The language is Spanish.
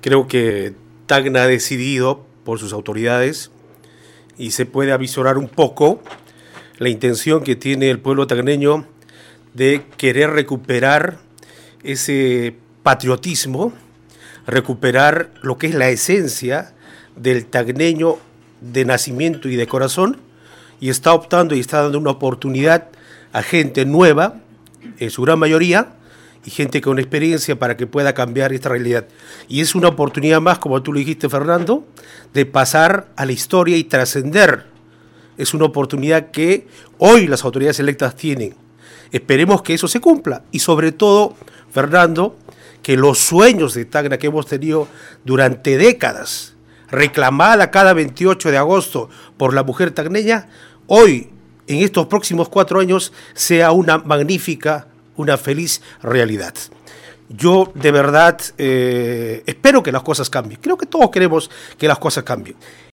Creo que Tacna ha decidido por sus autoridades y se puede avisorar un poco la intención que tiene el pueblo tacneño de querer recuperar ese patriotismo, recuperar lo que es la esencia del tacneño de nacimiento y de corazón, y está optando y está dando una oportunidad a gente nueva, en su gran mayoría, y gente con experiencia para que pueda cambiar esta realidad. Y es una oportunidad más, como tú lo dijiste, Fernando, de pasar a la historia y trascender. Es una oportunidad que hoy las autoridades electas tienen. Esperemos que eso se cumpla. Y sobre todo, Fernando, que los sueños de Tacna que hemos tenido durante décadas, reclamada cada 28 de agosto por la mujer tacneña, hoy, en estos próximos 4 años, sea una magnífica, una feliz realidad. Yo de verdad espero que las cosas cambien. Creo que todos queremos que las cosas cambien.